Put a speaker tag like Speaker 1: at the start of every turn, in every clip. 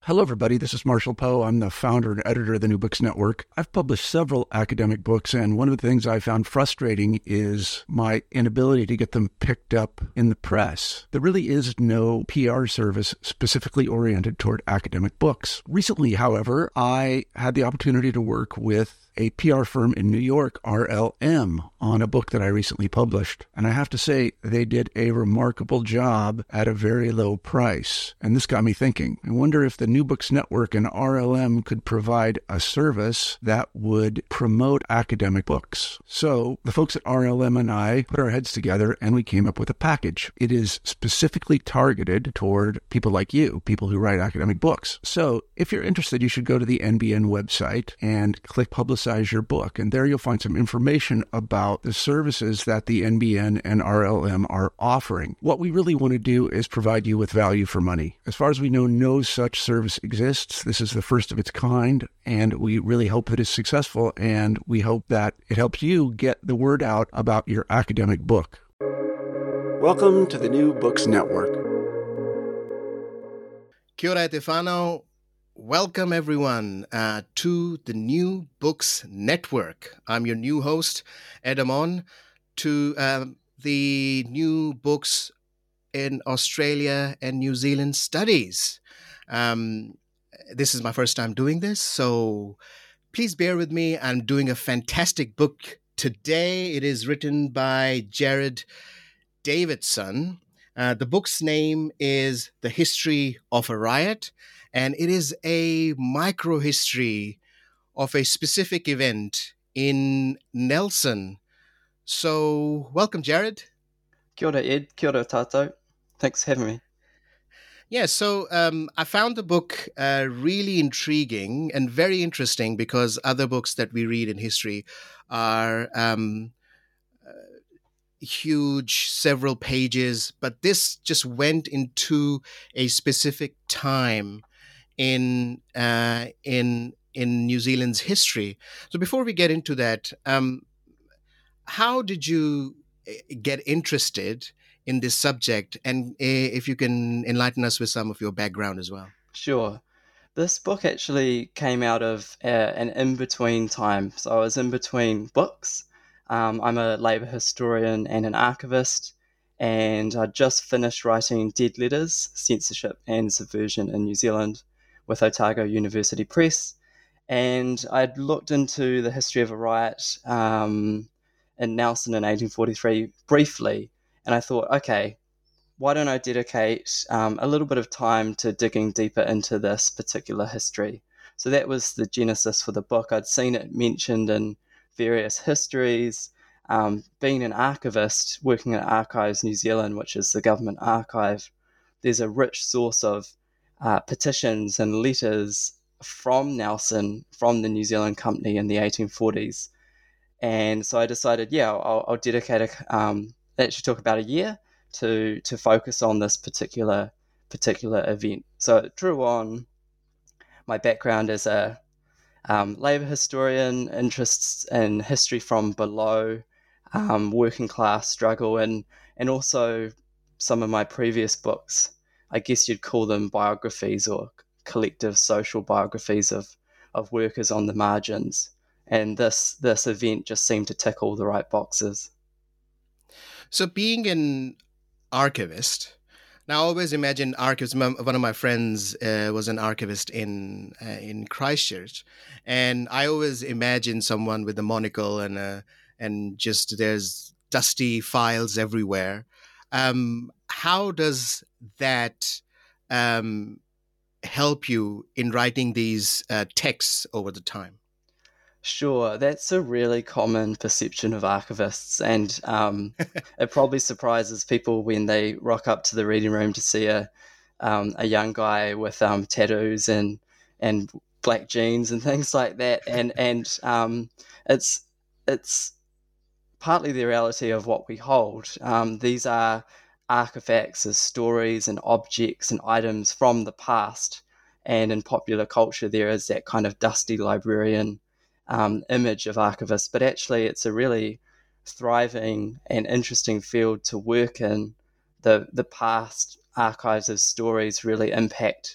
Speaker 1: Hello, everybody. This is Marshall Poe. I'm the founder and editor of the New Books Network. I've published several academic books, and one of the things I found frustrating is my inability to get them picked up in the press. There really is no PR service specifically oriented toward academic books. Recently, however, I had the opportunity to work with a PR firm in New York, RLM, on a book that I recently published. And I have to say, they did a remarkable job at a very low price. And this got me thinking. I wonder if the New Books Network and RLM could provide a service that would promote academic books. So the folks at RLM and I put our heads together and we came up with a package. It is specifically targeted toward people like you, people who write academic books. So if you're interested, you should go to the NBN website and click Publicize Your Book. And there you'll find some information about the services that the NBN and RLM are offering. What we really want to do is provide you with value for money. As far as we know, no such service exists. This is the first of its kind, and we really hope that it's successful, and we hope that it helps you get the word out about your academic book. Welcome to the New Books Network.
Speaker 2: Kia ora, Stefano. Welcome, everyone, to the New Books Network. I'm your new host, Edamon, to the New Books in Australia and New Zealand Studies. This is my first time doing this, so please bear with me. I'm doing a fantastic book today. It is written by Jared Davidson. The book's name is The History of a Riot, and it is a micro-history of a specific event in Nelson. So, welcome, Jared.
Speaker 3: Kia ora, Ed. Kia ora, tātou. Thanks for having me.
Speaker 2: Yeah, so I found the book really intriguing and very interesting because other books that we read in history are huge, several pages, but this just went into a specific time in New Zealand's history. So before we get into that, how did you get interested in this subject? And if you can enlighten us with some of your background as well.
Speaker 3: Sure. This book actually came out of an in-between time. So I was in between books. I'm a Labour historian and an archivist, and I just finished writing Dead Letters, Censorship and Subversion in New Zealand with Otago University Press. And I'd looked into the history of a riot in Nelson in 1843 briefly, and I thought, okay, why don't I dedicate a little bit of time to digging deeper into this particular history? So that was the genesis for the book. I'd seen it mentioned in various histories. Being an archivist, working at Archives New Zealand, which is the government archive, there's a rich source of petitions and letters from Nelson, from the New Zealand Company in the 1840s. And so I decided, I'll dedicate actually took about a year to focus on this particular event. So it drew on my background as a Labour historian, interests in history from below, working class struggle, and also some of my previous books. I guess you'd call them biographies or collective social biographies of workers on the margins. And this event just seemed to tick all the right boxes.
Speaker 2: So being an archivist, now I always imagine archivists. One of my friends was an archivist in Christchurch, and I always imagine someone with a monocle and just there's dusty files everywhere. How does that help you in writing these texts over the time?
Speaker 3: Sure, that's a really common perception of archivists, and it probably surprises people when they rock up to the reading room to see a young guy with tattoos and black jeans and things like that, and it's partly the reality of what we hold. These are artifacts as stories and objects and items from the past, and in popular culture there is that kind of dusty librarian image of archivists, but actually it's a really thriving and interesting field to work in. The past archives of stories really impact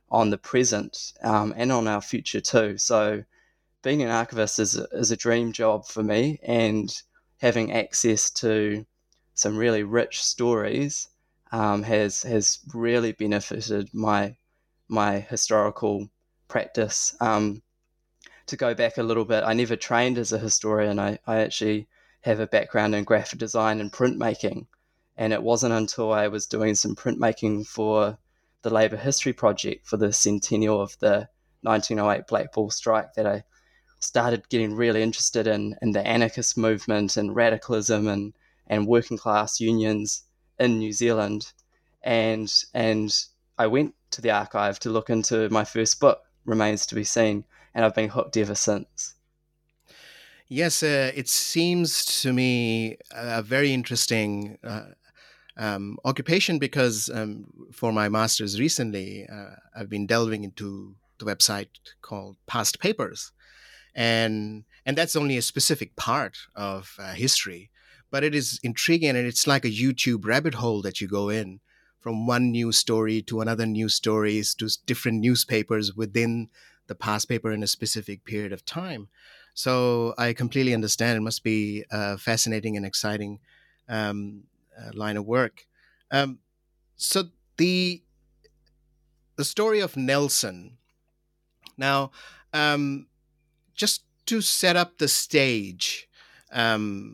Speaker 3: on the present and on our future too. So being an archivist is a dream job for me, and having access to some really rich stories has really benefited my historical practice. To go back a little bit, I never trained as a historian. I actually have a background in graphic design and printmaking, and it wasn't until I was doing some printmaking for the Labour History Project for the centennial of the 1908 Black Ball strike that I started getting really interested in the anarchist movement and radicalism and working class unions in New Zealand. And I went to the archive to look into my first book, Remains to be Seen, and I've been hooked ever since.
Speaker 2: Yes, it seems to me a very interesting occupation, because for my master's recently, I've been delving into the website called Past Papers. And that's only a specific part of history, but it is intriguing, and it's like a YouTube rabbit hole that you go in, from one news story to another news stories to different newspapers within the past paper in a specific period of time. So I completely understand. It must be a fascinating and exciting line of work. So the story of Nelson. Now, just to set up the stage, in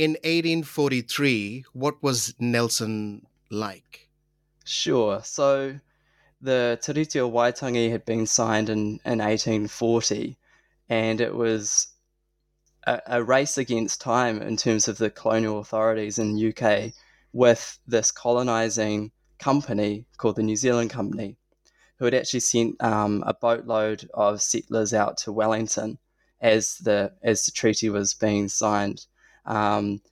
Speaker 2: 1843, what was Nelson like?
Speaker 3: Sure. So the Tiriti o Waitangi had been signed in 1840, and it was a race against time in terms of the colonial authorities in the UK with this colonising company called the New Zealand Company, who had actually sent a boatload of settlers out to Wellington as the treaty was being signed. And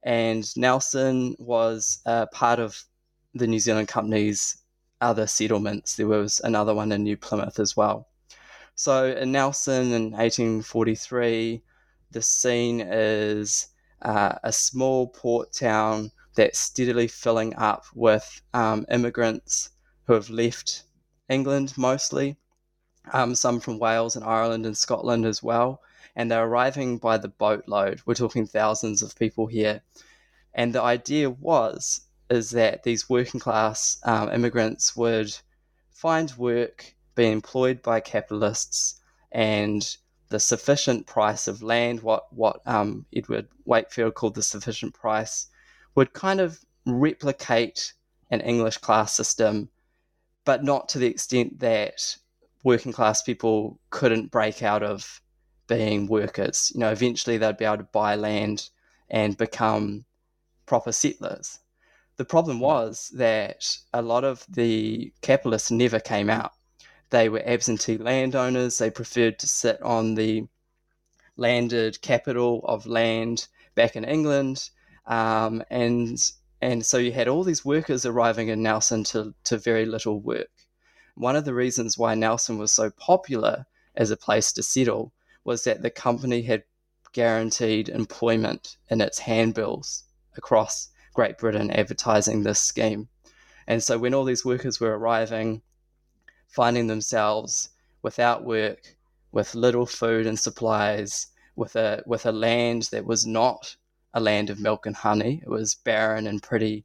Speaker 3: Nelson was part of the New Zealand Company's other settlements. There was another one in New Plymouth as well. So in Nelson in 1843, the scene is a small port town that's steadily filling up with immigrants who have left England mostly, some from Wales and Ireland and Scotland as well, and they're arriving by the boatload. We're talking thousands of people here. And the idea is that these working class immigrants would find work, be employed by capitalists, and the sufficient price of land, what Edward Wakefield called the sufficient price, would kind of replicate an English class system, but not to the extent that working class people couldn't break out of being workers. You know, eventually they'd be able to buy land and become proper settlers. The problem was that a lot of the capitalists never came out. They were absentee landowners. They preferred to sit on the landed capital of land back in England. And so you had all these workers arriving in Nelson to very little work. One of the reasons why Nelson was so popular as a place to settle was that the company had guaranteed employment in its handbills across Great Britain advertising this scheme. And so when all these workers were arriving, finding themselves without work, with little food and supplies, with a land that was not a land of milk and honey, it was barren and pretty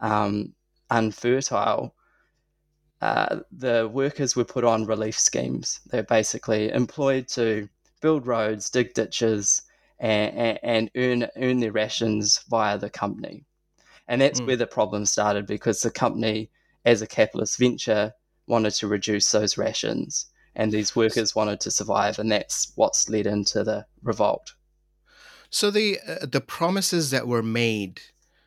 Speaker 3: unfertile, the workers were put on relief schemes. They're basically employed to build roads, dig ditches, and earn their rations via the company. And that's where the problem started, because the company, as a capitalist venture, wanted to reduce those rations, and these workers wanted to survive, and that's what's led into the revolt.
Speaker 2: So the promises that were made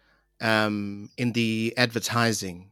Speaker 2: in the advertising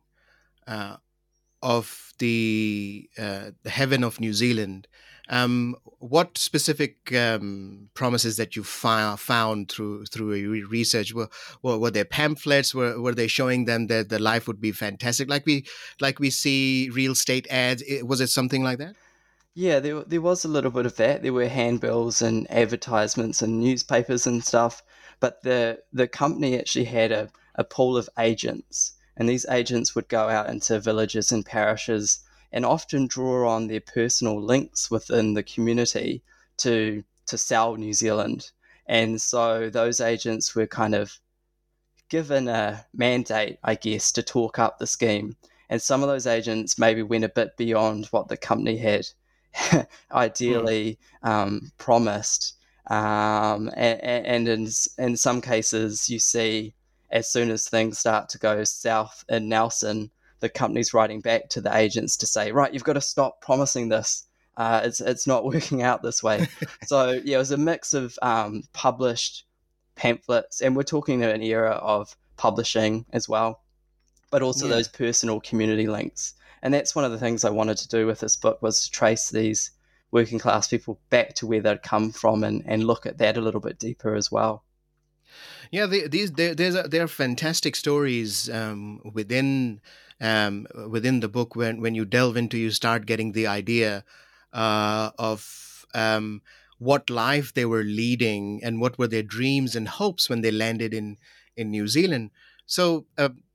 Speaker 2: of the heaven of New Zealand, what specific promises that you found through your research? Were there pamphlets? Were they showing them that the life would be fantastic, like we see real estate ads? Was it something like that?
Speaker 3: Yeah, there was a little bit of that. There were handbills and advertisements and newspapers and stuff, but the company actually had a pool of agents, and these agents would go out into villages and parishes and often draw on their personal links within the community to sell New Zealand. And so those agents were kind of given a mandate, I guess, to talk up the scheme. And some of those agents maybe went a bit beyond what the company had ideally promised. And in some cases, you see, as soon as things start to go south in Nelson, the company's writing back to the agents to say, right, you've got to stop promising this. It's not working out this way. So yeah, it was a mix of published pamphlets, and we're talking in an era of publishing as well, but also those personal community links. And that's one of the things I wanted to do with this book, was to trace these working class people back to where they'd come from and look at that a little bit deeper as well.
Speaker 2: Yeah, there are fantastic stories within the book. When you delve into, you start getting the idea of what life they were leading and what were their dreams and hopes when they landed in New Zealand. So,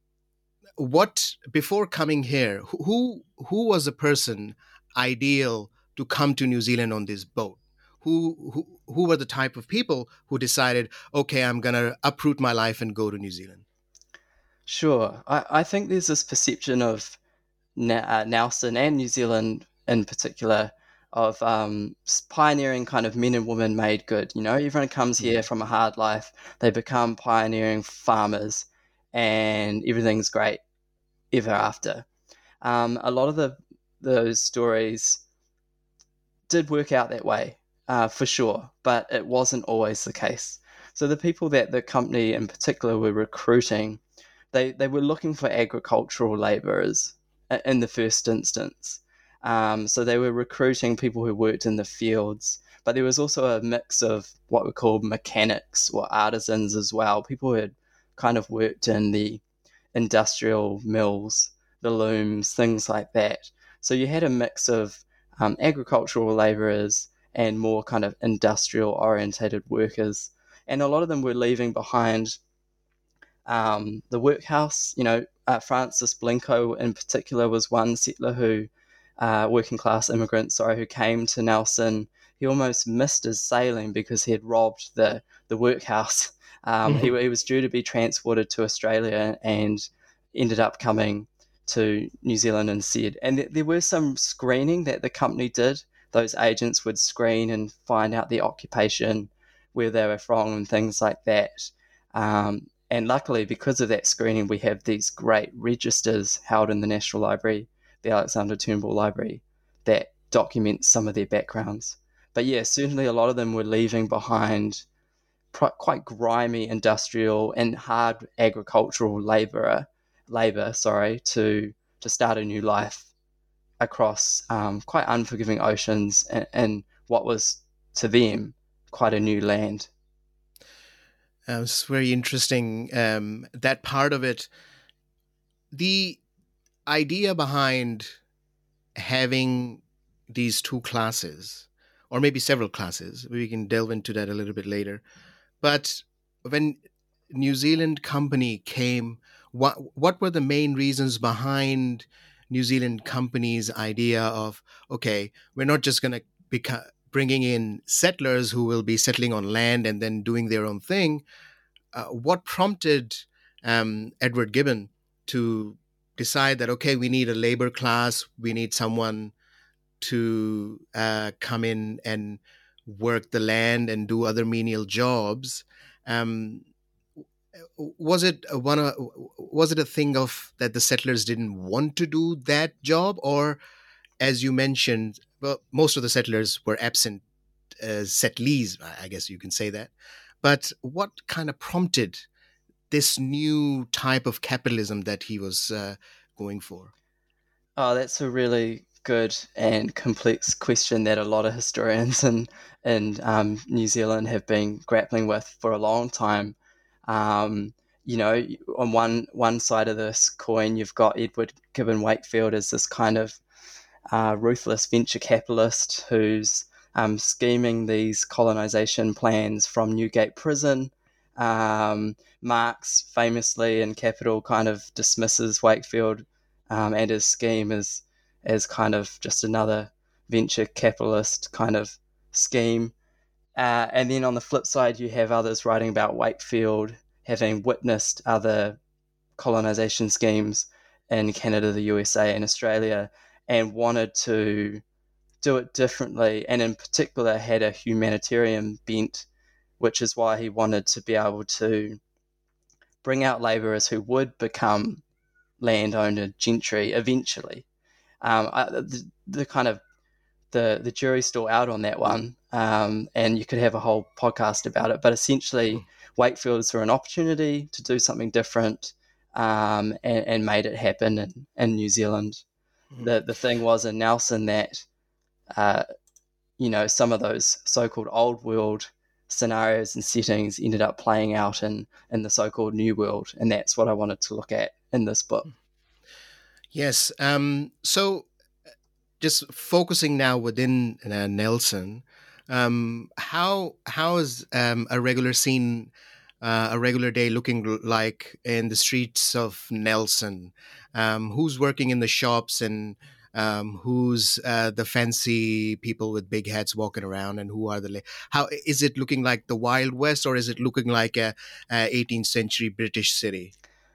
Speaker 2: before coming here, who was the person ideal to come to New Zealand on this boat? Who were the type of people who decided, okay, I'm going to uproot my life and go to New Zealand?
Speaker 3: Sure. I think there's this perception of Nelson and New Zealand in particular of pioneering kind of men and women made good. You know, everyone comes here from a hard life. They become pioneering farmers and everything's great ever after. A lot of those stories did work out that way. For sure, but it wasn't always the case. So the people that the company in particular were recruiting, they were looking for agricultural labourers in the first instance. So they were recruiting people who worked in the fields, but there was also a mix of what we call mechanics or artisans as well, people who had kind of worked in the industrial mills, the looms, things like that. So you had a mix of agricultural labourers and more kind of industrial orientated workers. And a lot of them were leaving behind the workhouse. You know, Francis Blincoe in particular was one settler who, working class immigrant, who came to Nelson. He almost missed his sailing because he had robbed the workhouse. He was due to be transported to Australia and ended up coming to New Zealand instead. And there was some screening that the company did. Those agents would screen and find out the occupation, where they were from and things like that. And luckily, because of that screening, we have these great registers held in the National Library, the Alexander Turnbull Library, that documents some of their backgrounds. But yeah, certainly a lot of them were leaving behind quite grimy industrial and hard agricultural labor, to start a new life across quite unforgiving oceans and what was to them quite a new land.
Speaker 2: It's very interesting, that part of it. The idea behind having these two classes, or maybe several classes, we can delve into that a little bit later. But when New Zealand Company came, what were the main reasons behind New Zealand Company's idea of, okay, we're not just going to be bringing in settlers who will be settling on land and then doing their own thing? What prompted Edward Gibbon to decide that, okay, we need a labor class, we need someone to come in and work the land and do other menial jobs? Was it a thing of that the settlers didn't want to do that job, or, as you mentioned, well, most of the settlers were absent settlees, I guess you can say that. But what kind of prompted this new type of capitalism that he was going for?
Speaker 3: Oh, that's a really good and complex question that a lot of historians in New Zealand have been grappling with for a long time. You know, on one side of this coin, you've got Edward Gibbon Wakefield as this kind of ruthless venture capitalist who's scheming these colonization plans from Newgate Prison. Marx famously in Capital kind of dismisses Wakefield and his scheme as as kind of just another venture capitalist kind of scheme. And then on the flip side, you have others writing about Wakefield having witnessed other colonization schemes in Canada, the USA, and Australia, and wanted to do it differently, and in particular had a humanitarian bent, which is why he wanted to be able to bring out labourers who would become landowner gentry eventually. The kind of the jury's still out on that one, and you could have a whole podcast about it. But essentially, Wakefields were an opportunity to do something different, and made it happen in New Zealand. The thing was in Nelson that, some of those so-called old world scenarios and settings ended up playing out in the so-called new world, and that's what I wanted to look at in this book.
Speaker 2: Yes. So just focusing now within Nelson, how is a regular scene, a regular day looking like in the streets of Nelson? Who's working in the shops, and who's the fancy people with big hats walking around, and who are how is it looking like the Wild West, or is it looking like a 18th century British city?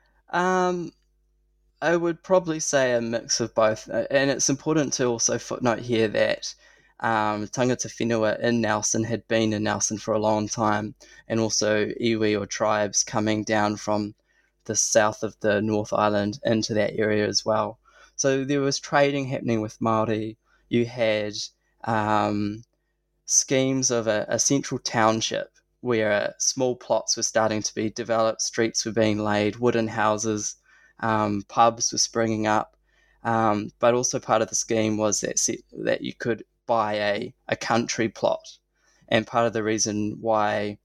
Speaker 3: I would probably say a mix of both, and it's important to also footnote here that tangata whenua in Nelson had been in Nelson for a long time, and also iwi or tribes coming down from the south of the North Island into that area as well. So there was trading happening with Māori. You had schemes of a central township where small plots were starting to be developed, streets were being laid, wooden houses, pubs were springing up. But also part of the scheme was that you could buy a country plot. And part of the reason why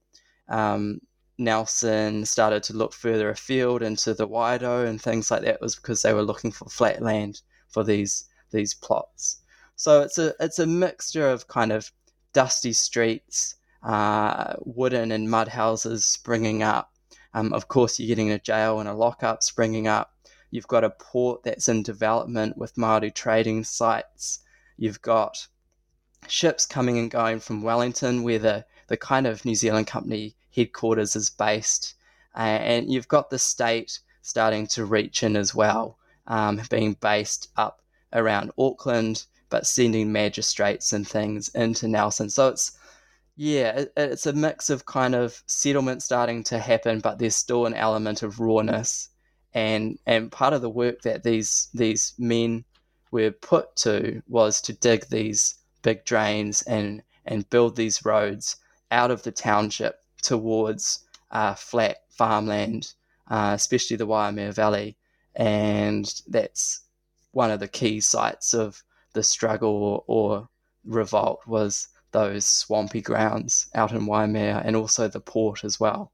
Speaker 3: Nelson started to look further afield into the Waido and things like that was because they were looking for flat land for these plots. So it's a mixture of kind of dusty streets, wooden and mud houses springing up. Of course, you're getting a jail and a lockup springing up. You've got a port that's in development with Māori trading sites. You've got ships coming and going from Wellington, where the kind of New Zealand company headquarters is based. And you've got the state starting to reach in as well, being based up around Auckland, but sending magistrates and things into Nelson. So it's a mix of kind of settlement starting to happen, but there's still an element of rawness. And part of the work that these men were put to was to dig these big drains and build these roads out of the township towards flat farmland, especially the Waimea Valley. And that's one of the key sites of the struggle or revolt, was those swampy grounds out in Waimea, and also the port as well.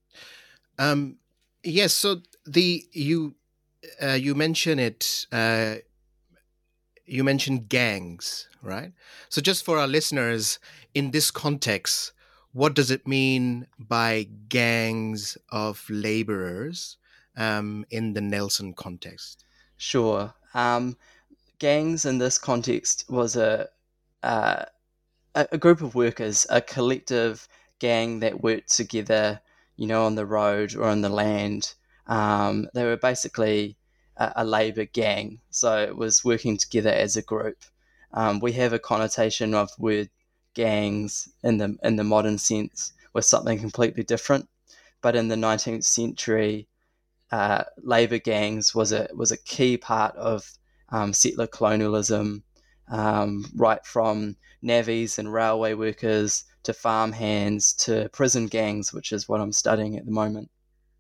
Speaker 2: Yes. So you mention it. You mentioned gangs, right? So just for our listeners, in this context, what does it mean by gangs of laborers in the Nelson context?
Speaker 3: Sure. Gangs in this context was a group of workers, a collective gang that worked together, on the road or on the land. They were basically a labour gang, so it was working together as a group. We have a connotation of word gangs in the modern sense with something completely different, but in the 19th century, labour gangs was a key part of settler colonialism, right from navvies and railway workers to farmhands to prison gangs, which is what I'm studying at the moment.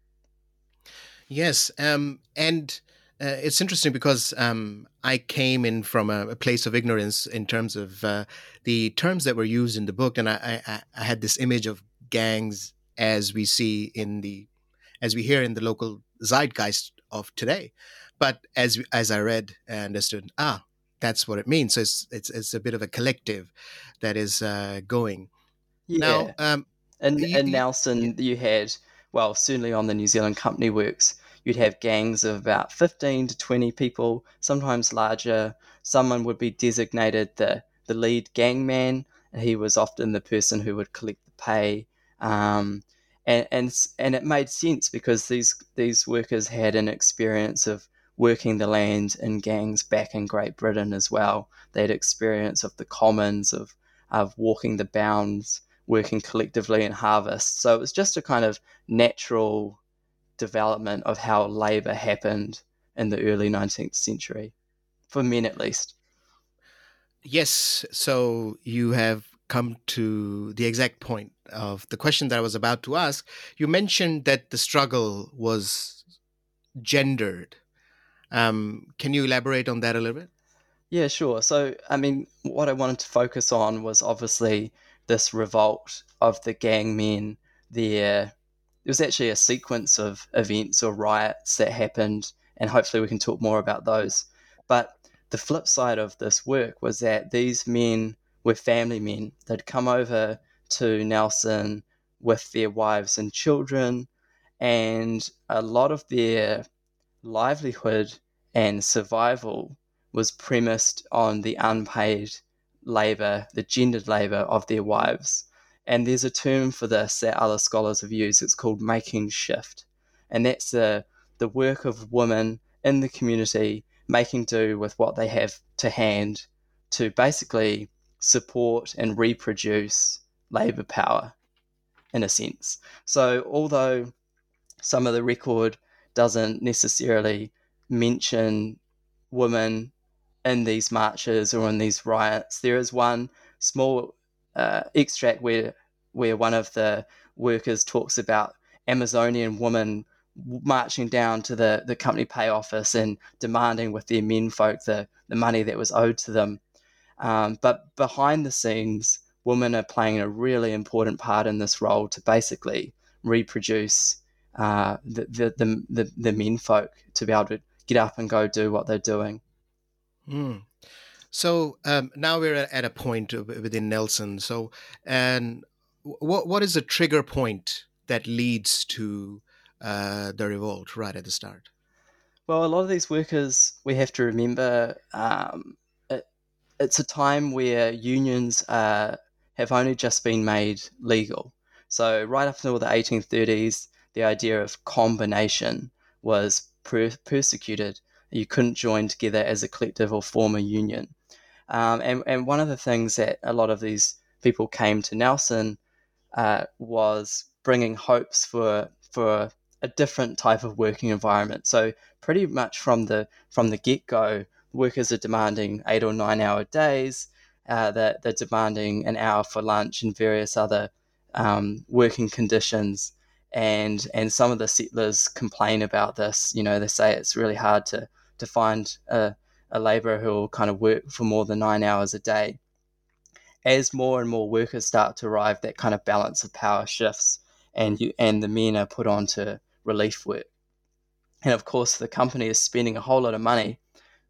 Speaker 2: Yes, and it's interesting because I came in from a place of ignorance in terms of the terms that were used in the book, and I had this image of gangs as we hear in the local zeitgeist of today. But as I read and understood, that's what it means. So it's a bit of a collective that is going.
Speaker 3: Yeah.
Speaker 2: Now,
Speaker 3: in Nelson, you had, well, certainly on the New Zealand Company Works, you'd have gangs of about 15 to 20 people, sometimes larger. someone would be designated the lead gangman. He was often the person who would collect the pay. And it made sense because these workers had an experience of working the land in gangs back in Great Britain as well. They had experience of the commons, of walking the bounds, working collectively in harvest. So it was just a kind of natural development of how labour happened in the early 19th century, for men at least.
Speaker 2: Yes, so you have come to the exact point of the question that I was about to ask. You mentioned that the struggle was gendered. Can you elaborate on that a little bit?
Speaker 3: Yeah, sure. So, I mean, what I wanted to focus on was obviously this revolt of the gang men. There was actually a sequence of events or riots that happened, and hopefully we can talk more about those. But the flip side of this work was that these men were family men. They'd come over to Nelson with their wives and children, and a lot of their livelihood and survival was premised on the unpaid labour, the gendered labour of their wives. And there's a term for this that other scholars have used. It's called making shift. And that's the work of women in the community making do with what they have to hand to basically support and reproduce labour power, in a sense. So although some of the record doesn't necessarily mention women in these marches or in these riots, there is one small extract where one of the workers talks about Amazonian women marching down to the company pay office and demanding with their menfolk the money that was owed to them. But behind the scenes, women are playing a really important part in this role to basically reproduce the menfolk to be able to get up and go do what they're doing.
Speaker 2: Mm. So now we're at a point within Nelson. So, and what is the trigger point that leads to the revolt right at the start?
Speaker 3: Well, a lot of these workers, we have to remember, it's a time where unions have only just been made legal. So right up until the 1830s, the idea of combination was persecuted. You couldn't join together as a collective or form a union. And one of the things that a lot of these people came to Nelson was bringing hopes for a different type of working environment. So pretty much from the get-go, workers are demanding 8 or 9 hour days. They're demanding an hour for lunch and various other working conditions. And some of the settlers complain about this. You know, they say it's really hard to find a labourer who will kind of work for more than 9 hours a day. As more and more workers start to arrive, that kind of balance of power shifts, and the men are put onto relief work. And of course, the company is spending a whole lot of money.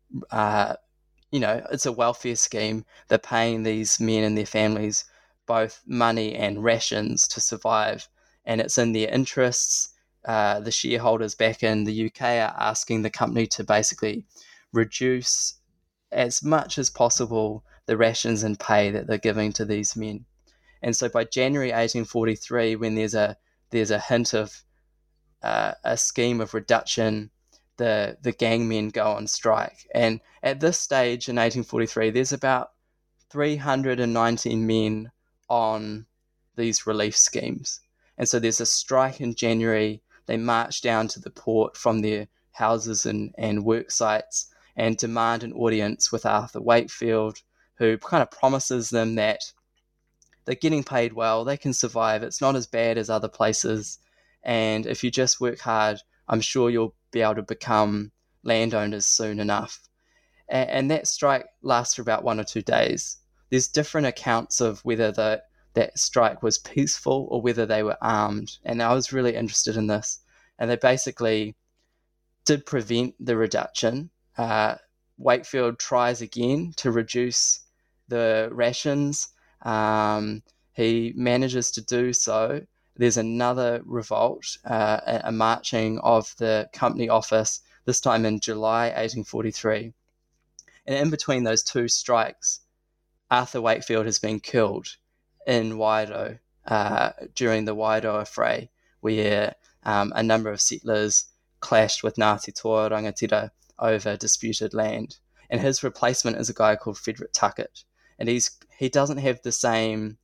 Speaker 3: It's a welfare scheme. They're paying these men and their families both money and rations to survive, and it's in their interests. The shareholders back in the UK are asking the company to basically reduce as much as possible the rations and pay that they're giving to these men. And so by January 1843, when there's a hint of a scheme of reduction, the gangmen go on strike. And at this stage in 1843, there's about 319 men on these relief schemes. And so there's a strike in January. They march down to the port from their houses and work sites and demand an audience with Arthur Wakefield, who kind of promises them that they're getting paid well, they can survive, it's not as bad as other places, and if you just work hard, I'm sure you'll be able to become landowners soon enough. And that strike lasts for about 1 or 2 days. There's different accounts of whether that strike was peaceful or whether they were armed, and I was really interested in this. And they basically did prevent the reduction. Wakefield tries again to reduce the rations. He manages to do so. There's another revolt, a marching of the company office, this time in July 1843. And in between those two strikes, Arthur Wakefield has been killed in Waido during the Waido Affray, where a number of settlers clashed with Ngāti Toa Rangatira over disputed land. And his replacement is a guy called Frederick Tuckett. And he doesn't have the same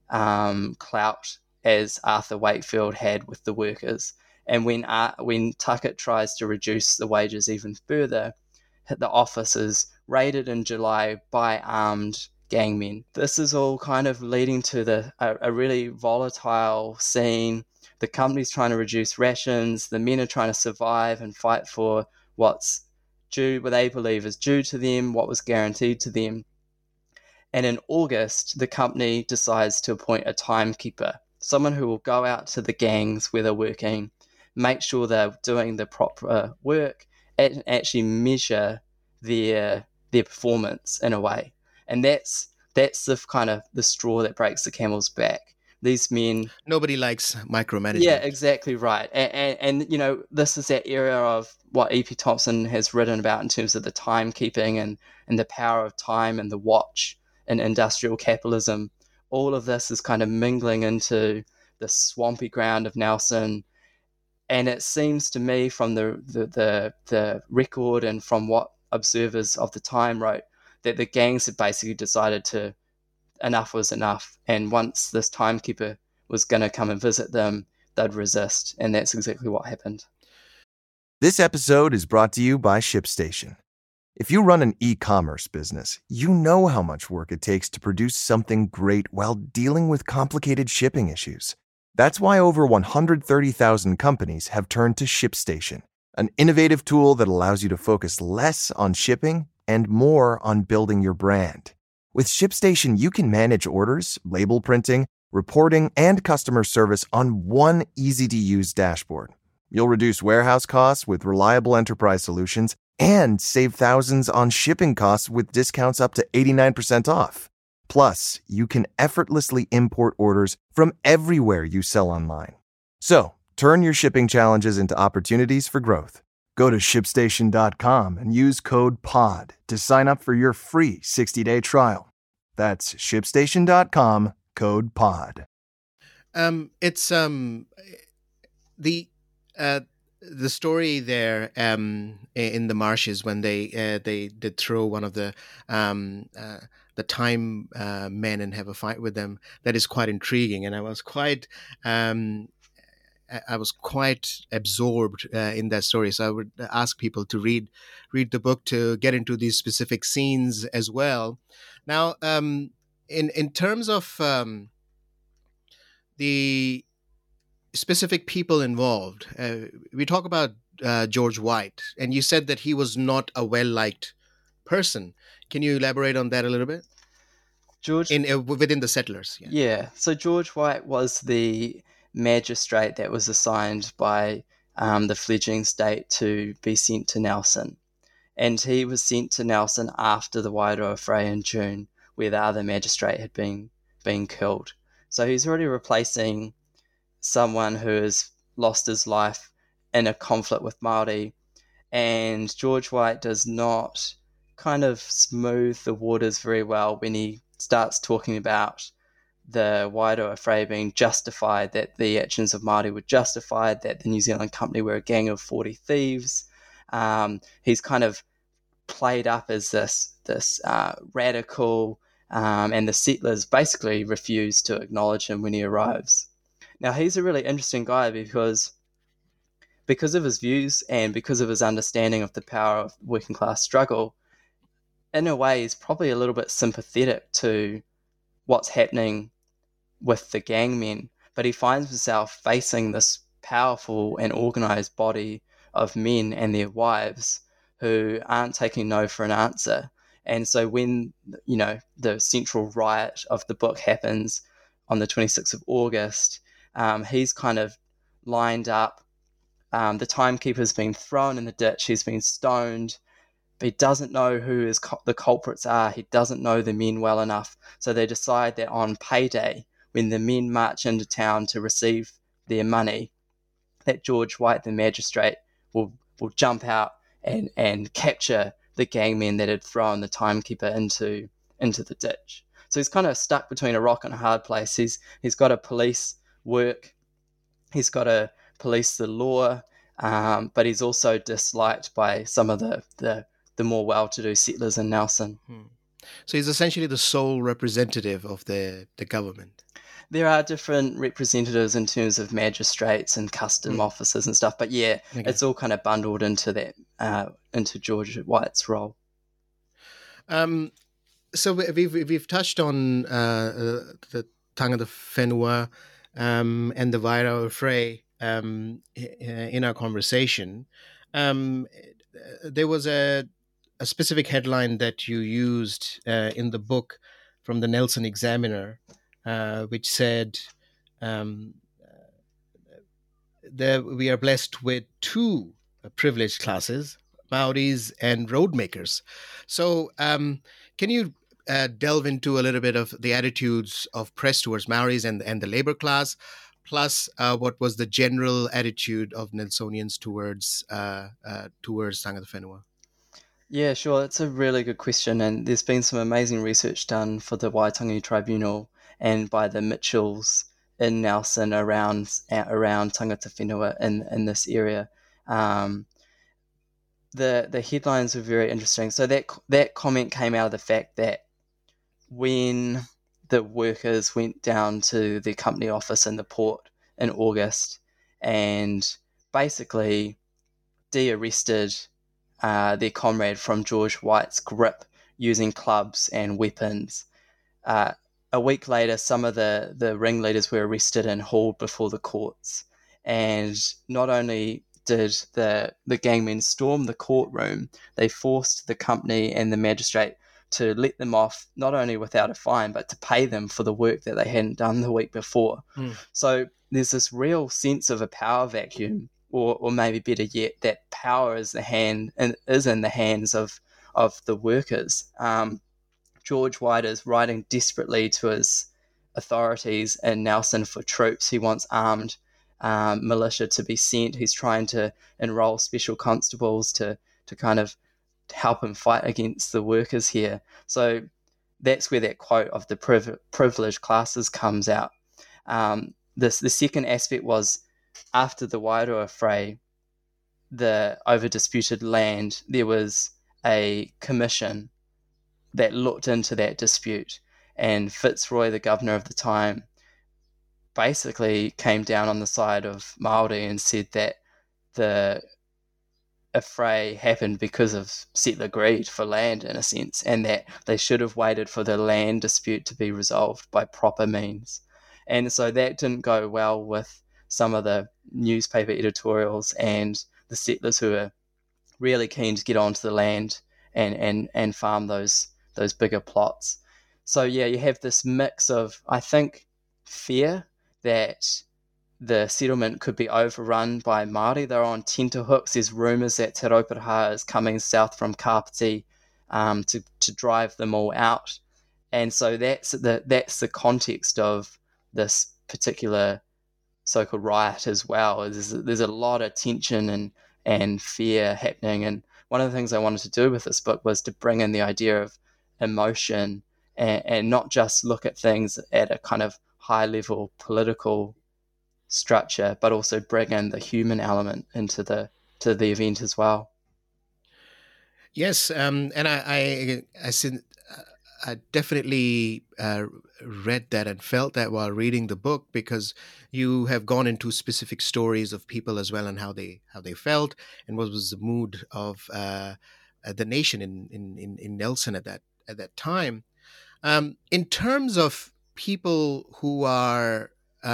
Speaker 3: clout as Arthur Wakefield had with the workers. And when Tuckett tries to reduce the wages even further, the office is raided in July by armed gangmen. This is all kind of leading to a really volatile scene. The company's trying to reduce rations. The men are trying to survive and fight for what's due, what they believe is due to them, what was guaranteed to them. And in August, the company decides to appoint a timekeeper, someone who will go out to the gangs where they're working, make sure they're doing the proper work, and actually measure their performance in a way. And that's the kind of the straw that breaks the camel's back. These men...
Speaker 2: Nobody likes micromanagement.
Speaker 3: Yeah, exactly right. And this is that area of what E.P. Thompson has written about in terms of the timekeeping and the power of time and the watch in industrial capitalism. All of this is kind of mingling into the swampy ground of Nelson. And it seems to me from the record and from what observers of the time wrote, that the gangs had basically decided enough was enough. And once this timekeeper was going to come and visit them, they'd resist. And that's exactly what happened.
Speaker 4: This episode is brought to you by ShipStation. If you run an e-commerce business, you know how much work it takes to produce something great while dealing with complicated shipping issues. That's why over 130,000 companies have turned to ShipStation, an innovative tool that allows you to focus less on shipping and more on building your brand. With ShipStation, you can manage orders, label printing, reporting, and customer service on one easy-to-use dashboard. You'll reduce warehouse costs with reliable enterprise solutions and save thousands on shipping costs with discounts up to 89% off. Plus, you can effortlessly import orders from everywhere you sell online. So, turn your shipping challenges into opportunities for growth. Go to ShipStation.com and use code POD to sign up for your free 60-day trial. That's ShipStation.com, code POD.
Speaker 2: It's the story there in the marshes when they did throw one of the time men and have a fight with them. That is quite intriguing, and I was quite absorbed in that story. So I would ask people to read the book to get into these specific scenes as well. Now, in terms of the specific people involved, we talk about George White, and you said that he was not a well-liked person. Can you elaborate on that a little bit? Within the settlers.
Speaker 3: Yeah. So George White was the magistrate that was assigned by the fledgling state to be sent to Nelson. And he was sent to Nelson after the Wairoa Affray in June, where the other magistrate had been killed. So he's already replacing someone who has lost his life in a conflict with Māori. And George White does not kind of smooth the waters very well when he starts talking about the Wairoa Affray being justified, that the actions of Māori were justified, that the New Zealand Company were a gang of 40 thieves. He's kind of played up as this radical, and the settlers basically refuse to acknowledge him when he arrives. Now, he's a really interesting guy because of his views and because of his understanding of the power of working class struggle, in a way, he's probably a little bit sympathetic to what's happening with the gangmen, but he finds himself facing this powerful and organized body of men and their wives who aren't taking no for an answer. And so when, the central riot of the book happens on the 26th of August, he's kind of lined up. The timekeeper's been thrown in the ditch. He's been stoned. But he doesn't know who the culprits are. He doesn't know the men well enough. So they decide that on payday, when the men march into town to receive their money, that George White, the magistrate, will jump out and capture gangmen that had thrown the timekeeper into the ditch. So he's kind of stuck between a rock and a hard place. He's got to police work, he's got to police the law, but he's also disliked by some of the more well-to-do settlers in Nelson.
Speaker 2: So he's essentially the sole representative of the government.
Speaker 3: There are different representatives in terms of magistrates and custom officers and stuff, but yeah, it's all kind of bundled into that, into George White's role.
Speaker 2: So we've touched on the Tangata Whenua and the Wairau Fray in our conversation. There was a specific headline that you used in the book from the Nelson Examiner, which said, we are blessed with two privileged classes, Maoris and roadmakers. So can you delve into a little bit of the attitudes of press towards Maoris and the labor class, plus what was the general attitude of Nelsonians towards Tangata Whenua?
Speaker 3: Yeah, sure. It's a really good question, and there's been some amazing research done for the Waitangi Tribunal and by the Mitchells in Nelson around Tangata Whenua in this area. The headlines were very interesting. So that comment came out of the fact that when the workers went down to the company office in the port in August and basically de-arrested their comrade from George White's grip using clubs and weapons. A week later, some of the ringleaders were arrested and hauled before the courts. And not only did the gangmen storm the courtroom, they forced the company and the magistrate to let them off, not only without a fine, but to pay them for the work that they hadn't done the week before. So there's this real sense of a power vacuum, or maybe better yet, that power is in the hands of the workers. George White is writing desperately to his authorities in Nelson for troops. He wants armed militia to be sent. He's trying to enroll special constables to kind of help him fight against the workers here. So that's where that quote of the privileged classes comes out. The second aspect was, after the Wairua Fray, over disputed land, there was a commission that looked into that dispute, and Fitzroy, the governor of the time, basically came down on the side of Māori and said that the fray happened because of settler greed for land, in a sense, and that they should have waited for the land dispute to be resolved by proper means. And so that didn't go well with some of the newspaper editorials and the settlers who are really keen to get onto the land and farm those bigger plots. So yeah, you have this mix of, I think, fear that the settlement could be overrun by Māori. They're on tenterhooks. There's rumours that Te Rauparaha is coming south from Kapiti to drive them all out. And so that's the context of this particular so-called riot as well. There's a lot of tension and fear happening. And one of the things I wanted to do with this book was to bring in the idea of emotion and not just look at things at a kind of high-level political structure, but also bring in the human element into the event as well.
Speaker 2: Yes, and I definitely read that and felt that while reading the book, because you have gone into specific stories of people as well and how they felt and what was the mood of the nation in Nelson at that time. In terms of people who were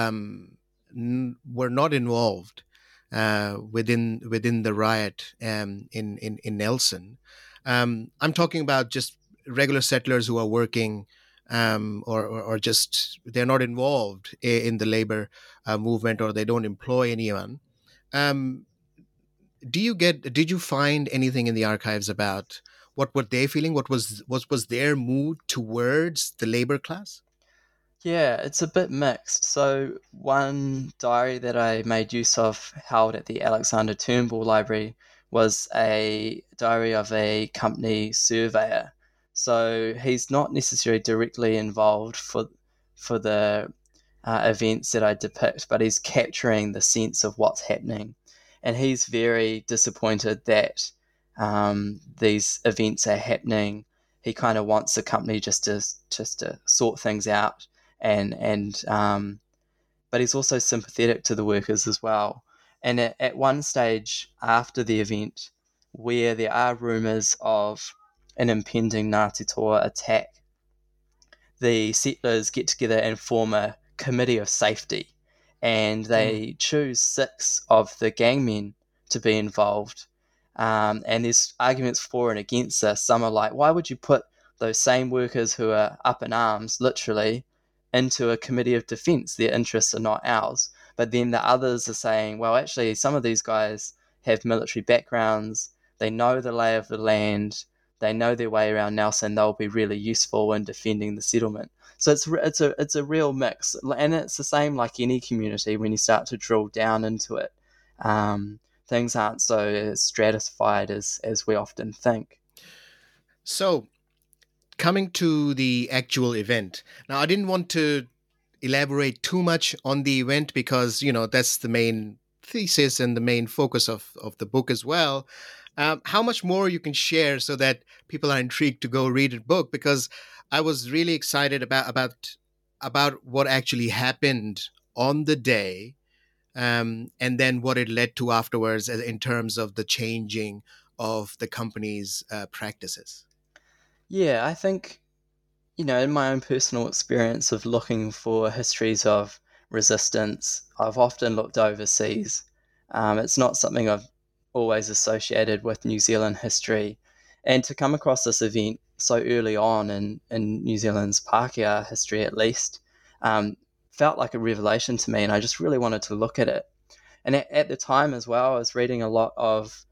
Speaker 2: not involved within the riot in Nelson, I'm talking about just regular settlers who are working or just they're not involved in the labor movement, or they don't employ anyone. Did you find anything in the archives about what were they feeling? What was their mood towards the labor class?
Speaker 3: Yeah, it's a bit mixed. So one diary that I made use of, held at the Alexander Turnbull Library, was a diary of a company surveyor. So he's not necessarily directly involved for the events that I depict, but he's capturing the sense of what's happening. And he's very disappointed that these events are happening. He kind of wants the company just to sort things out, but he's also sympathetic to the workers as well. And at one stage after the event, where there are rumours of an impending Ngāti Toa attack, the settlers get together and form a committee of safety, and they choose 6 of the gangmen to be involved. And there's arguments for and against this. Some are like, why would you put those same workers who are up in arms, literally, into a committee of defence? Their interests are not ours. But then the others are saying, well, actually, some of these guys have military backgrounds. They know the lay of the land. They know their way around Nelson. They'll be really useful in defending the settlement. So it's a real mix, and it's the same like any community. When you start to drill down into it, things aren't so stratified as we often think.
Speaker 2: So, coming to the actual event. Now, I didn't want to elaborate too much on the event because, that's the main thesis and the main focus of the book as well. How much more you can share so that people are intrigued to go read the book? Because I was really excited about what actually happened on the day, and then what it led to afterwards in terms of the changing of the company's practices.
Speaker 3: Yeah, I think, in my own personal experience of looking for histories of resistance, I've often looked overseas. It's not something I've always associated with New Zealand history. And to come across this event so early on in New Zealand's Pākehā history, at least, felt like a revelation to me, and I just really wanted to look at it. And at the time as well, I was reading a lot of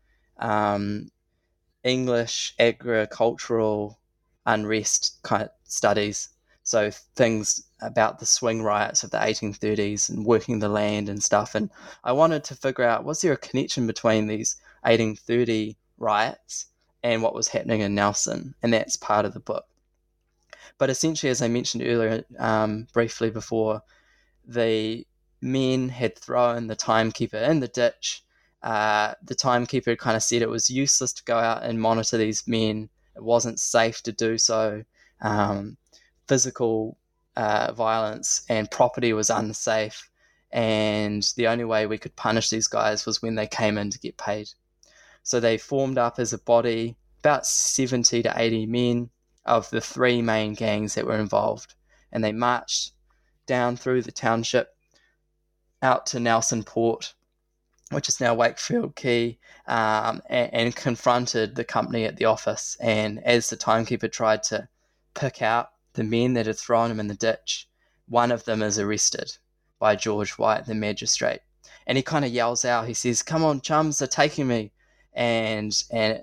Speaker 3: English agricultural unrest kind of studies. So things about the swing riots of the 1830s and working the land and stuff. And I wanted to figure out, was there a connection between these 1830 riots and what was happening in Nelson? And that's part of the book. But essentially, as I mentioned earlier, briefly before, the men had thrown the timekeeper in the ditch. The timekeeper kind of said it was useless to go out and monitor these men. It wasn't safe to do so. Physical violence and property was unsafe. And the only way we could punish these guys was when they came in to get paid. So they formed up as a body, about 70 to 80 men of the 3 main gangs that were involved. And they marched down through the township out to Nelson Port, which is now Wakefield Quay, and confronted the company at the office. And as the timekeeper tried to pick out the men that had thrown him in the ditch, one of them is arrested by George White, the magistrate. And he kind of yells out, he says, "Come on, chums, they're taking me." And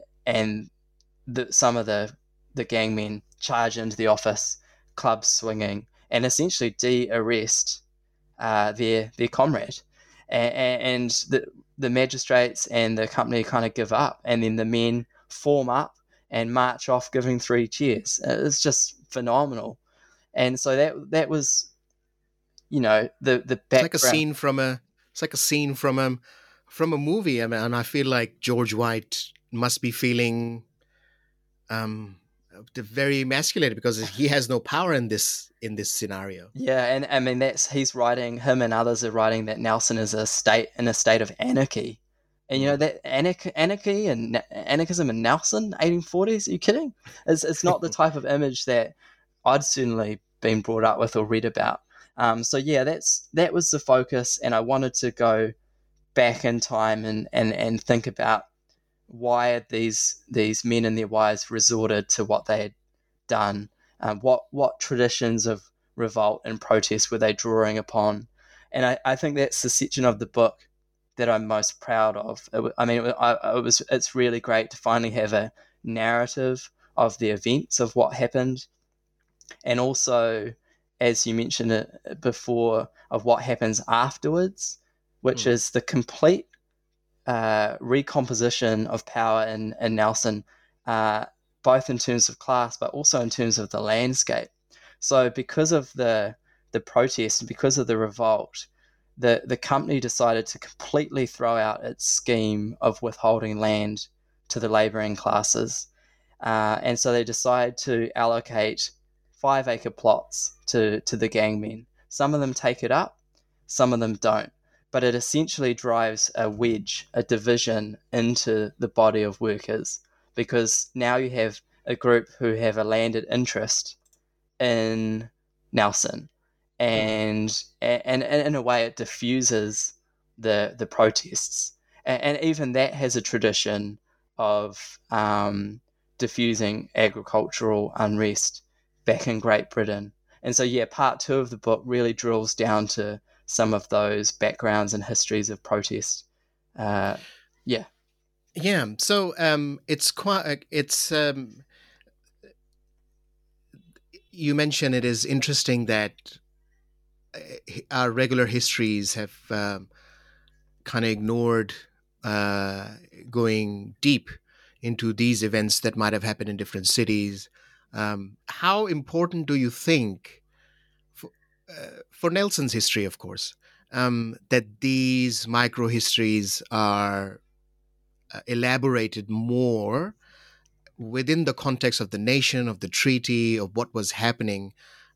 Speaker 3: some of the gangmen charge into the office, clubs swinging, and essentially de-arrest their comrade. And the magistrates and the company kind of give up, and then the men form up and march off giving 3 cheers. It's just phenomenal. And so that was, the background.
Speaker 2: It's like a scene from a movie. I mean, and I feel like George White must be feeling very emasculated because he has no power in this scenario.
Speaker 3: Yeah, and I mean him and others are writing that Nelson is in a state of anarchy. And that anarchy and anarchism in Nelson, 1840s, are you kidding? It's not the type of image that I'd certainly been brought up with or read about. So yeah, that was the focus, and I wanted to go back in time and think about why these men and their wives resorted to what they had done. What traditions of revolt and protest were they drawing upon? And I think that's the section of the book that I'm most proud of. It's really great to finally have a narrative of the events of what happened, and also, as you mentioned it before, of what happens afterwards, which is the complete recomposition of power in Nelson, both in terms of class, but also in terms of the landscape. So because of the protest and because of the revolt, the company decided to completely throw out its scheme of withholding land to the labouring classes. And so they decide to allocate 5-acre plots to the gangmen. Some of them take it up, some of them don't. But it essentially drives a wedge, a division into the body of workers, because now you have a group who have a landed interest in Nelson, and in a way it diffuses the protests, and even that has a tradition of diffusing agricultural unrest back in Great Britain. And so part 2 of the book really drills down to some of those backgrounds and histories of protest.
Speaker 2: So it's quite you mentioned it is interesting that our regular histories have kind of ignored going deep into these events that might have happened in different cities. How important do you think, for Nelson's history, of course, that these micro-histories are elaborated more within the context of the nation, of the treaty, of what was happening?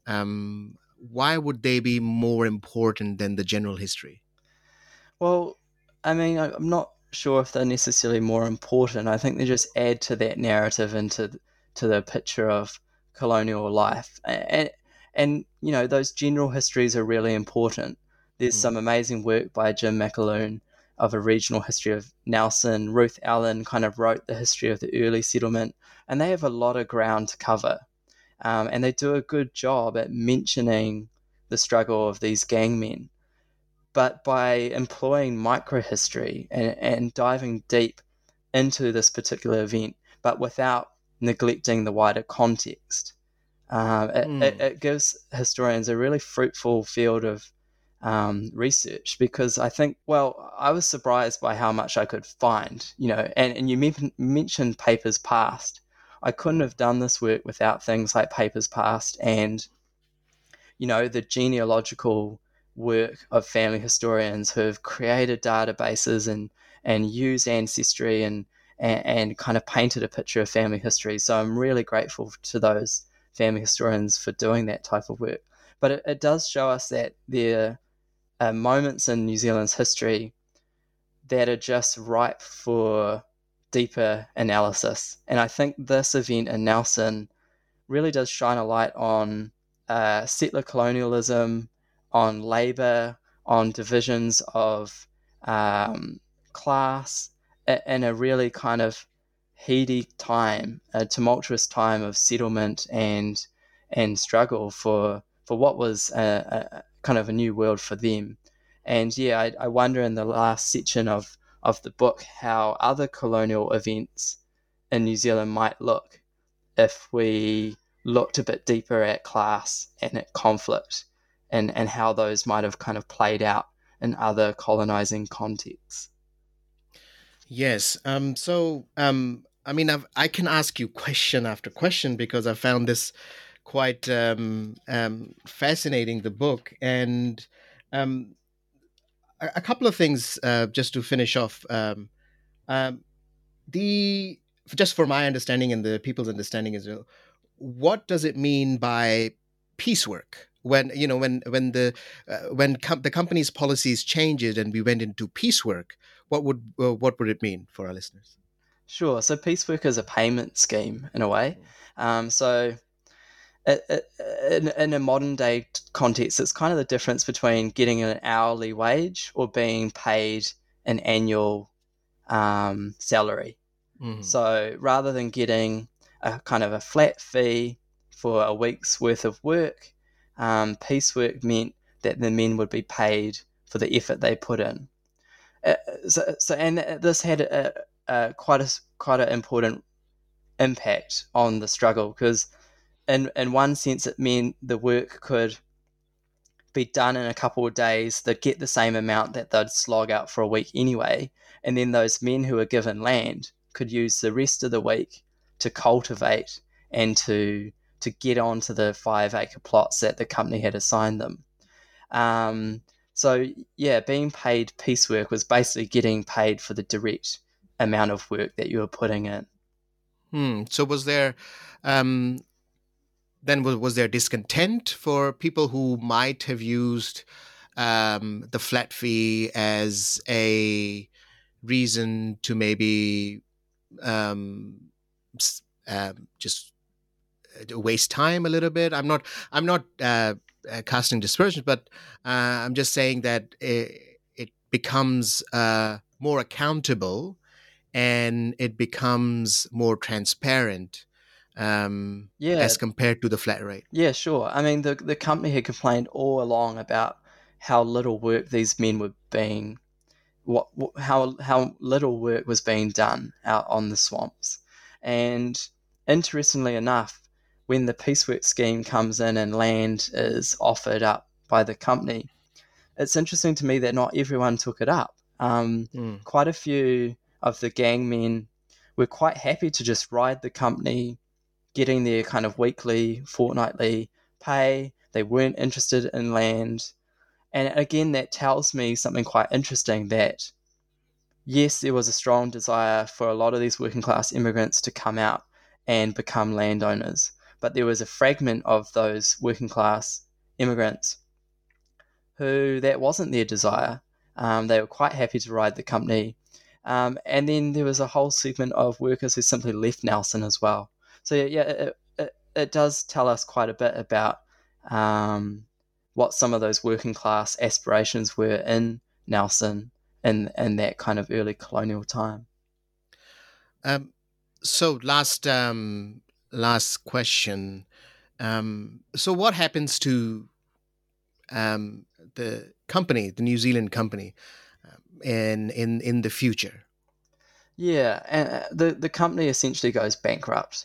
Speaker 2: Why would they be more important than the general history?
Speaker 3: Well, I mean, I'm not sure if they're necessarily more important. I think they just add to that narrative and to the picture of colonial life. And those general histories are really important. There's some amazing work by Jim McAloon of a regional history of Nelson. Ruth Allen kind of wrote the history of the early settlement, and they have a lot of ground to cover. And they do a good job at mentioning the struggle of these gangmen. But by employing microhistory and diving deep into this particular event, but without neglecting the wider context, it gives historians a really fruitful field of research. Because I think, I was surprised by how much I could find, and you mentioned Papers Past. I couldn't have done this work without things like Papers Past and, the genealogical work of family historians who have created databases and used ancestry and kind of painted a picture of family history. So I'm really grateful to those family historians for doing that type of work. But it does show us that there are moments in New Zealand's history that are just ripe for deeper analysis. And I think this event in Nelson really does shine a light on settler colonialism, on labour, on divisions of class, in a really kind of heady time, a tumultuous time of settlement and struggle for what was a kind of a new world for them. And I wonder in the last section of the book how other colonial events in New Zealand might look if we looked a bit deeper at class and at conflict, and how those might have kind of played out in other colonizing contexts.
Speaker 2: Yes. I can ask you question after question because I found this quite fascinating, the book. And a couple of things just to finish off. Just for my understanding and the people's understanding as well, what does it mean by piecework? When the company's policies changed and we went into piecework, what would it mean for our listeners?
Speaker 3: Sure. So piecework is a payment scheme in a way. So in a modern day context, it's kind of the difference between getting an hourly wage or being paid an annual salary. Mm-hmm. So rather than getting a kind of a flat fee for a week's worth of work, piecework meant that the men would be paid for the effort they put in. And this had quite an important impact on the struggle, because in one sense it meant the work could be done in a couple of days. They'd get the same amount that they'd slog out for a week anyway, And then those men who were given land could use the rest of the week to cultivate and to get onto the 5-acre plots that the company had assigned them. So yeah, being paid piecework was basically getting paid for the direct amount of work that you were putting in.
Speaker 2: So was there was there discontent for people who might have used the flat fee as a reason to maybe just waste time a little bit? I'm not casting dispersions, but I'm just saying that it becomes more accountable and it becomes more transparent as compared to the flat rate.
Speaker 3: Yeah, sure. I mean, the company had complained all along about how little work these men were being, how little work was being done out on the swamps. And interestingly enough, when the piecework scheme comes in and land is offered up by the company, it's interesting to me that not everyone took it up. Quite a few of the gang men were quite happy to just ride the company, getting their kind of weekly, fortnightly pay. They weren't interested in land. And again, that tells me something quite interesting, that yes, there was a strong desire for a lot of these working class immigrants to come out and become landowners. But there was a fragment of those working class immigrants who that wasn't their desire. They were quite happy to ride the company. And then there was a whole segment of workers who simply left Nelson as well. So yeah, it does tell us quite a bit about what some of those working class aspirations were in Nelson in that kind of early colonial time.
Speaker 2: So last question. So what happens to the company, the New Zealand company, in the future?
Speaker 3: Yeah, and the company essentially goes bankrupt,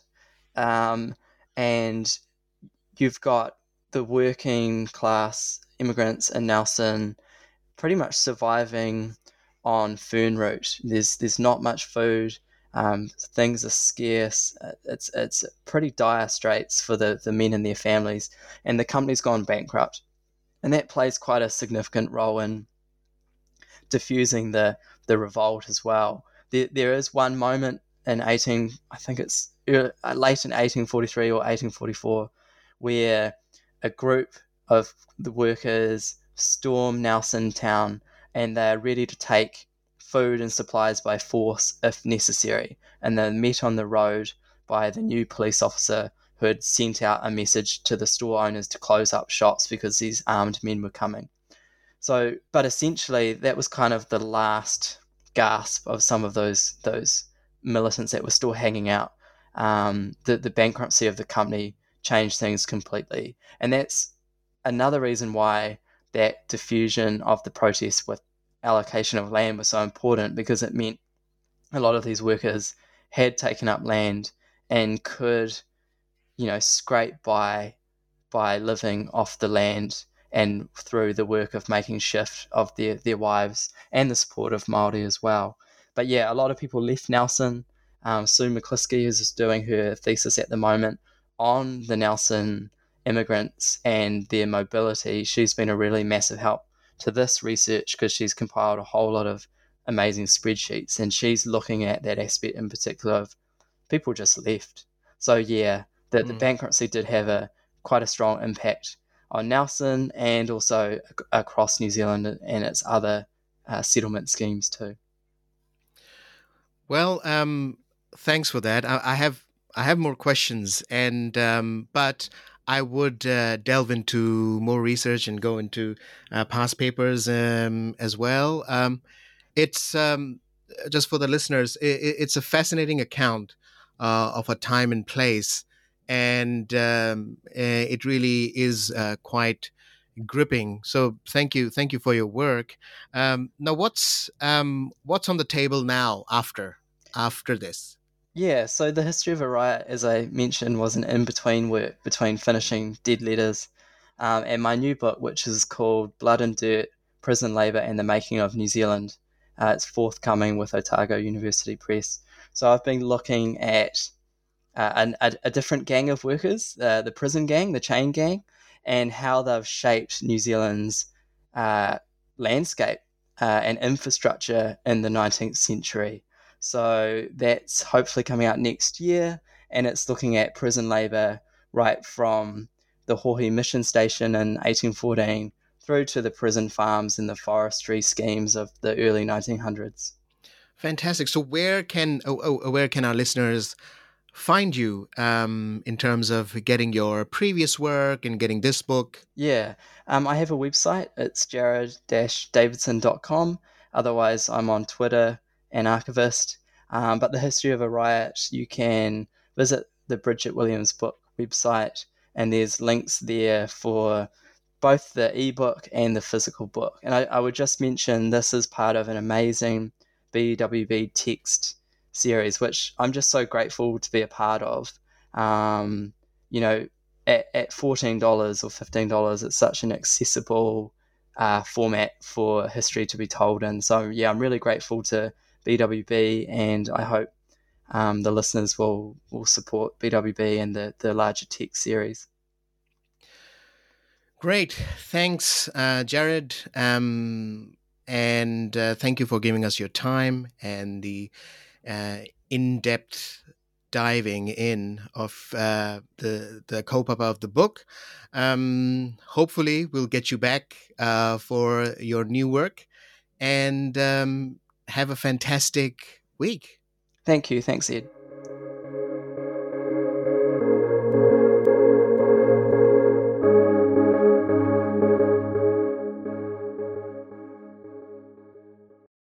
Speaker 3: and you've got the working class immigrants in Nelson pretty much surviving on fern root. There's not much food. Things are scarce. It's pretty dire straits for the men and their families, and the company's gone bankrupt, and that plays quite a significant role in diffusing the revolt as well. There is one moment in I think it's late in 1843 or 1844, where a group of the workers storm Nelson town, and they're ready to take food and supplies by force if necessary. And they're met on the road by the new police officer who had sent out a message to the store owners to close up shops because these armed men were coming. So, but essentially that was kind of the last gasp of some of those militants that were still hanging out. The bankruptcy of the company changed things completely. And that's another reason why that diffusion of the protests with allocation of land was so important, because it meant a lot of these workers had taken up land and could, scrape by living off the land and through the work of making shift of their wives and the support of Māori as well. But yeah, a lot of people left Nelson. Sue McCliskey is doing her thesis at the moment on the Nelson immigrants and their mobility. She's been a really massive help to this research because she's compiled a whole lot of amazing spreadsheets, and she's looking at that aspect in particular of people just left. So yeah, the bankruptcy did have quite a strong impact on Nelson and also across New Zealand and its other settlement schemes too.
Speaker 2: Well, thanks for that. I have more questions, and but I would delve into more research and go into past papers as well. It's just for the listeners. It's a fascinating account of a time and place, and it really is quite gripping. So thank you for your work. Now, what's on the table now after this?
Speaker 3: Yeah, so the history of Oriah, as I mentioned, was an in-between work between finishing Dead Letters and my new book, which is called Blood and Dirt, Prison Labour and the Making of New Zealand. It's forthcoming with Otago University Press. So I've been looking at a different gang of workers, the prison gang, the chain gang, and how they've shaped New Zealand's landscape and infrastructure in the 19th century. So that's hopefully coming out next year, and it's looking at prison labour right from the Hohi mission station in 1814 through to the prison farms and the forestry schemes of the early 1900s.
Speaker 2: Fantastic. So where can our listeners find you in terms of getting your previous work and getting this book?
Speaker 3: Yeah, I have a website. It's jared-davidson.com. Otherwise, I'm on Twitter and Archivist. But the history of a riot, you can visit the Bridget Williams book website, and there's links there for both the ebook and the physical book. And I would just mention this is part of an amazing BWB text series, which I'm just so grateful to be a part of. You know, at $14 or $15, it's such an accessible format for history to be told in. So yeah, I'm really grateful to BWB, and I hope the listeners will support BWB and the larger text series.
Speaker 2: Great. Thanks, Jared. And thank you for giving us your time and the in-depth diving in of the kaupapa of the book. Hopefully, we'll get you back for your new work, and have a fantastic week.
Speaker 3: Thank you. Thanks, Ed.